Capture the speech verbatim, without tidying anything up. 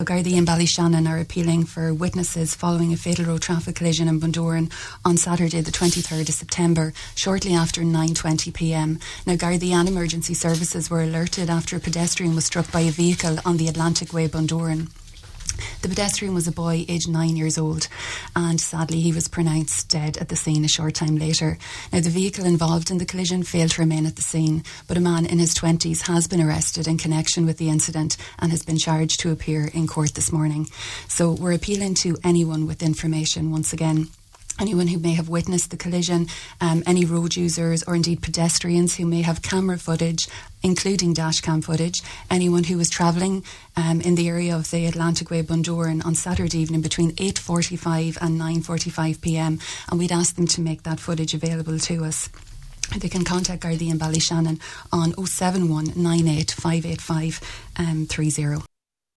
Gardaí in Ballyshannon are appealing for witnesses following a fatal road traffic collision in Bundoran on Saturday the twenty-third of September, shortly after nine twenty p m. Now, Gardaí and emergency services were alerted after a pedestrian was struck by a vehicle on the Atlantic Way, Bundoran. The pedestrian was a boy aged nine years old, and sadly he was pronounced dead at the scene a short time later. Now, the vehicle involved in the collision failed to remain at the scene, but a man in his twenties has been arrested in connection with the incident and has been charged to appear in court this morning. So we're appealing to anyone with information, once again. Anyone who may have witnessed the collision, um, any road users or indeed pedestrians who may have camera footage, including dashcam footage, anyone who was travelling um, in the area of the Atlantic Way, Bundoran on Saturday evening between eight forty-five and nine forty-five p m, and we'd ask them to make that footage available to us. They can contact Gardaí in Ballyshannon on oh seven one nine eight five eight five three zero.